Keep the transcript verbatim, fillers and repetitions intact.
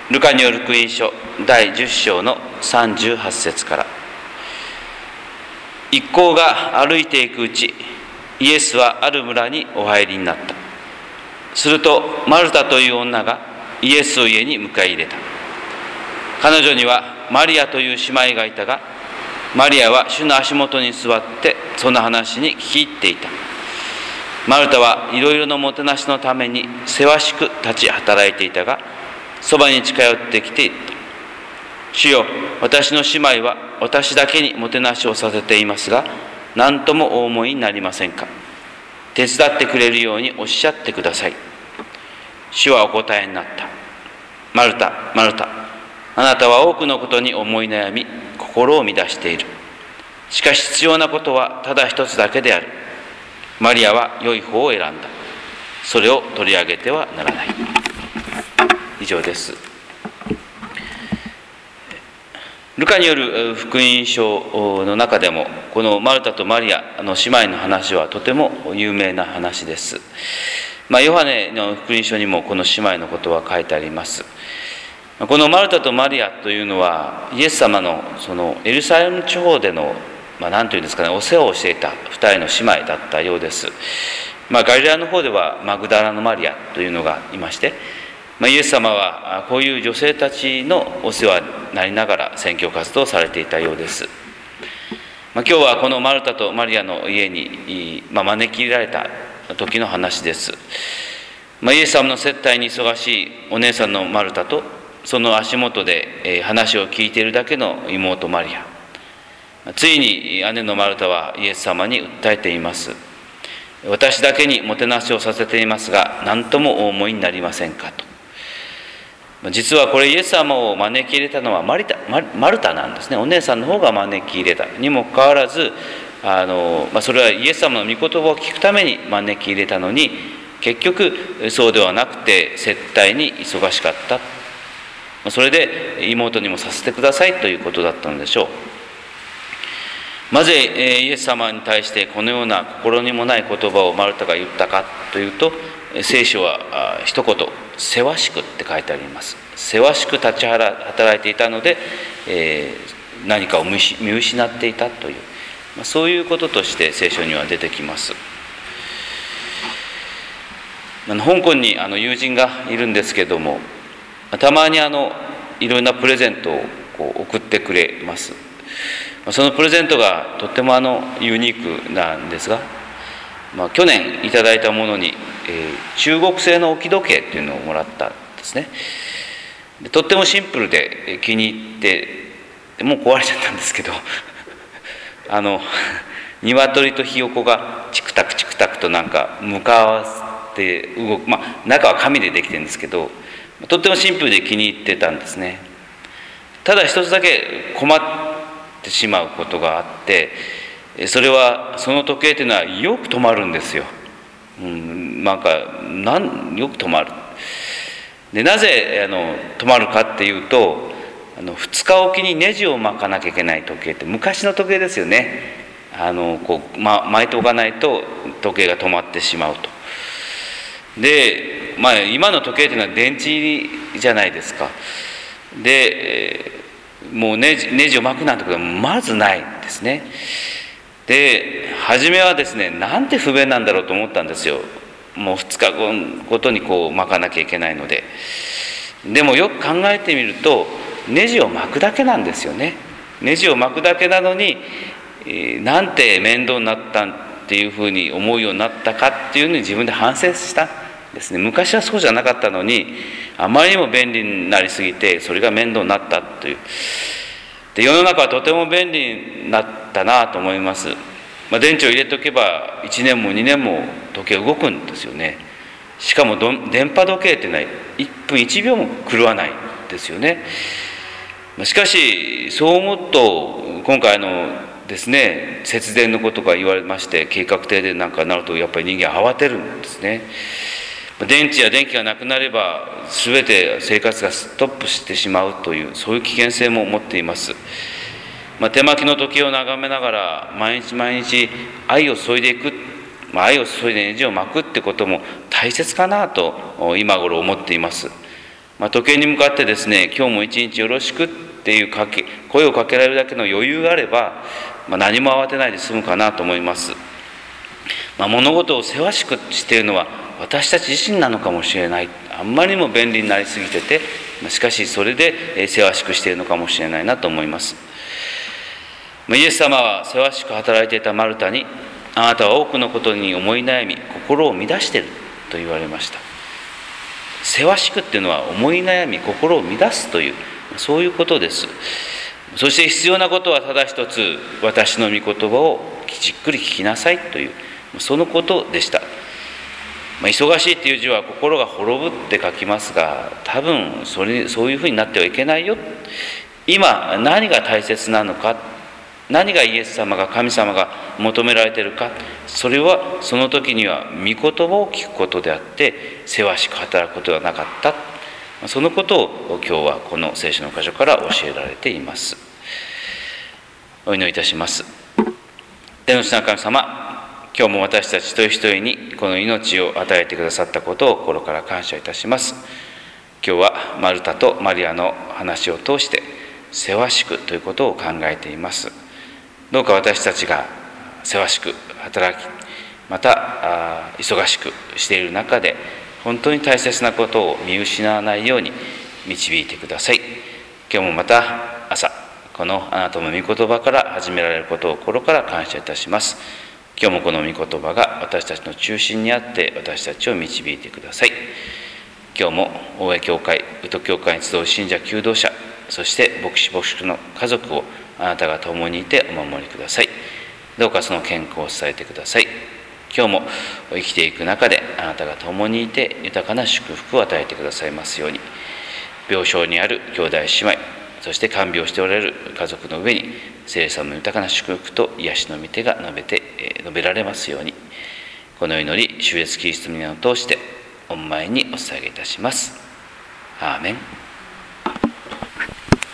ルカによる福音書だいじゅっ章のさんじゅうはち節から。一行が歩いていくうち、イエスはある村にお入りになった。するとマルタという女がイエスを家に迎え入れた。彼女にはマリアという姉妹がいたが、マリアは主の足元に座ってその話に聞き入っていた。マルタはいろいろのもてなしのためにせわしく立ち働いていたが、そばに近寄ってきて言った。主よ、私の姉妹は私だけにもてなしをさせていますが、何ともお思いになりませんか。手伝ってくれるようにおっしゃってください。主はお答えになった。マルタ、マルタ、あなたは多くのことに思い悩み、心を乱している。しかし必要なことはただ一つだけである。マリアは良い方を選んだ。それを取り上げてはならない。以上です。ルカによる福音書の中でも、このマルタとマリアの姉妹の話はとても有名な話です。まあ、ヨハネの福音書にもこの姉妹のことは書いてあります。このマルタとマリアというのは、イエス様のそのエルサレム地方での、まあ、何というんですかね、お世話をしていた二人の姉妹だったようです。まあ、ガリラヤの方ではマグダラのマリアというのがいまして、まあ、イエス様はこういう女性たちのお世話になりながら宣教活動をされていたようです。まあ、今日はこのマルタとマリアの家に、まあ、招き入れられた時の話です。まあ、イエス様の接待に忙しいお姉さんのマルタと、その足元で話を聞いているだけの妹マリア。ついに姉のマルタはイエス様に訴えています。私だけにもてなしをさせていますが、何ともお思いになりませんかと。実はこれイエス様を招き入れたのはマリタ、マ、マルタなんですね。お姉さんの方が招き入れたにもかかわらず、あの、まあ、それはイエス様の御言葉を聞くために招き入れたのに、結局そうではなくて接待に忙しかった。それで妹にもさせてくださいということだったのでしょう。なぜイエス様に対してこのような心にもない言葉をマルタが言ったかというと、聖書は一言、せわしくって書いてあります。せわしく立ち働いていたので、えー、何かを見失っていたという、そういうこととして聖書には出てきます。香港にあの友人がいるんですけども、たまにあのいろんなプレゼントをこう送ってくれます。そのプレゼントがとってもあのユニークなんですが、まあ、去年いただいたものに、えー、中国製の置き時計っていうのをもらったんですね。でとってもシンプルで気に入って、もう壊れちゃったんですけどあの鶏とひよこがチクタクチクタクとなんか向かわせて動く、まあ中は紙でできてるんですけど、とってもシンプルで気に入ってたんですね。ただ一つだけ困ってしまうことがあって、それはその時計というのはよく止まるんですよ。うん、なんかなんよく止まる。でなぜあの止まるかっていうと、あのふつかおきにネジを巻かなきゃいけない時計って、昔の時計ですよね。あのこう、ま、巻いておかないと時計が止まってしまうと。で、まあ、今の時計というのは電池じゃないですか。でもうネジ、ネジを巻くなんてことはまずないんですね。で初めはですね、なんて不便なんだろうと思ったんですよ。もうふつかごとにこう巻かなきゃいけないので。でもよく考えてみると、ネジを巻くだけなんですよね。ネジを巻くだけなのに、えー、なんて面倒になったっていうふうに思うようになったかっていうのに自分で反省したんですね。昔はそうじゃなかったのに、あまりにも便利になりすぎてそれが面倒になったという。で世の中はとても便利になったなと思います。まあ、電池を入れておけばいちねんもにねんも時計動くんですよね。しかも電波時計っていうのはいっぷんいちびょうも狂わないですよね。しかしそう思うと、今回のですね、節電のことが言われまして、計画停電なんかになるとやっぱり人間慌てるんですね。電池や電気がなくなれば全て生活がストップしてしまうという、そういう危険性も持っています。まあ、手巻きの時計を眺めながら毎日毎日愛を注いでいく、まあ、愛を注いでネジを巻くってことも大切かなと今頃思っています。 まあ、時計に向かってですね、今日も一日よろしくっていうかけ声をかけられるだけの余裕があれば、まあ、何も慌てないで済むかなと思います。まあ、物事をせわしくしているのは私たち自身なのかもしれない。あんまりにも便利になりすぎてて、しかしそれでせわしくしているのかもしれないなと思います。イエス様はせわしく働いていたマルタに、あなたは多くのことに思い悩み心を乱していると言われました。せわしくっていうのは思い悩み心を乱すという、そういうことです。そして必要なことはただ一つ、私の御言葉をじっくり聞きなさいという、そのことでした。まあ、忙しいっていう字は心が滅ぶって書きますが、多分それそういうふうになってはいけないよ。今何が大切なのか、何がイエス様が神様が求められているか、それはその時には御言葉を聞くことであってせわしく働くことではなかった。そのことを今日はこの聖書の箇所から教えられています。お祈りいたします。天の父なる神様、今日も私たち一人一人にこの命を与えてくださったことを心から感謝いたします。今日はマルタとマリアの話を通してせわしくということを考えています。どうか私たちがせわしく働き、また忙しくしている中で本当に大切なことを見失わないように導いてください。今日もまた朝、このあなたの御言葉から始められることを心から感謝いたします。今日もこの御言葉が私たちの中心にあって私たちを導いてください。今日も大江教会、宇都教会に集う信者求道者、そして牧師牧師の家族をあなたが共にいてお守りください。どうかその健康を伝えてください。今日も生きていく中であなたが共にいて豊かな祝福を与えてくださいますように。病床にある兄弟姉妹、そして看病しておられる家族の上に聖霊様の豊かな祝福と癒しの御手が述べて述べられますように。この祈り、主イエスキリストの皆を通して御前にお捧げいたします。アーメン。